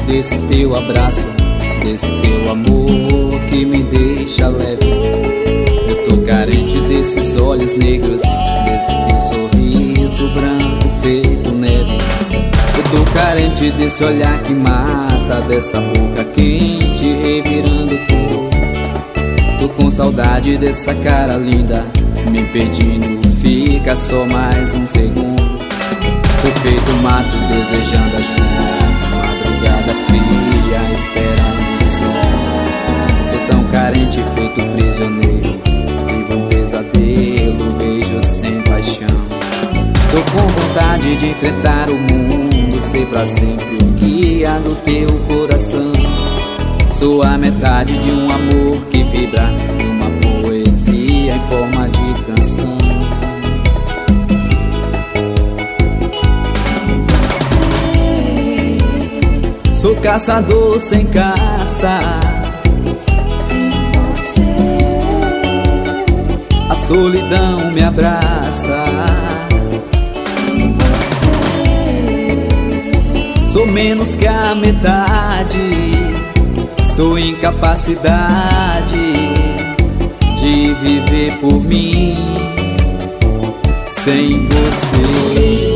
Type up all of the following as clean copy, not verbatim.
desse teu abraço, desse teu amor que me deixa leve. Eu tô carente desses olhos negros, desse teu sorriso branco feito neve. Eu tô carente desse olhar que mata, dessa boca quente revirando tudo. Tô com saudade dessa cara linda, me pedindo fica só mais um segundo. Tô feito mato desejando a chuva, madrugada fria esperando o sol. Tô tão carente feito prisioneiro, vivo um pesadelo, beijo sem paixão. Tô com vontade de enfrentar o mundo, ser pra sempre o guia do teu coração. Sou a metade de um amor que vibra numa poesia em forma de canção. Sou caçador sem caça, sem você. A solidão me abraça, sem você. sou menos que a metade, sou incapacidade de viver por mim sem você.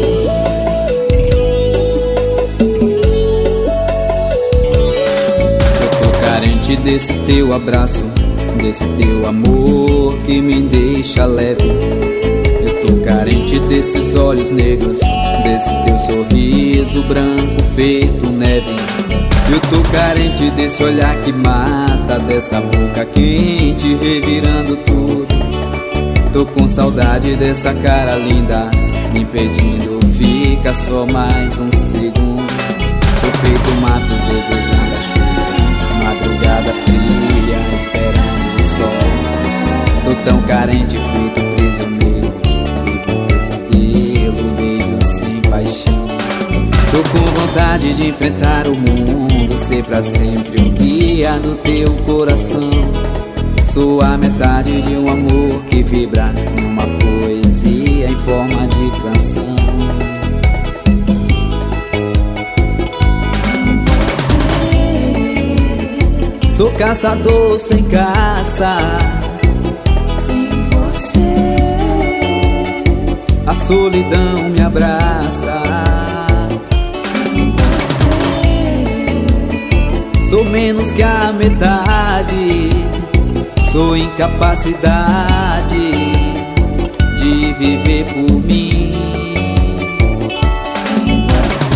Desse teu abraço, desse teu amor que me deixa leve. Eu tô carente desses olhos negros, desse teu sorriso branco feito neve. Eu tô carente desse olhar que mata, dessa boca quente revirando tudo. Tô com saudade dessa cara linda, me pedindo fica só mais um segundo. Tô feito mato desejando a chuva, madrugada fria esperando o sol. Tô tão carente feito prisioneiro, vivo um pesadelo, beijo sem paixão. Tô com vontade de enfrentar o mundo, ser pra sempre o guia do teu coração. Sou a metade de um amor que vibra numa poesia em forma de canção. Sou caçador sem caça, sem você. A solidão me abraça, sem você. sou menos que a metade, sou incapacidade de viver por mim sem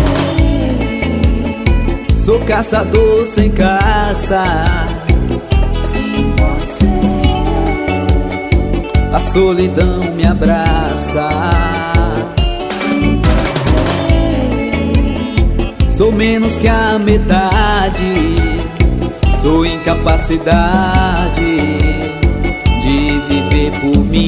você. Sou caçador sem caça, sem você. A solidão me abraça, sem você. sou menos que a metade, sou incapacidade de viver por mim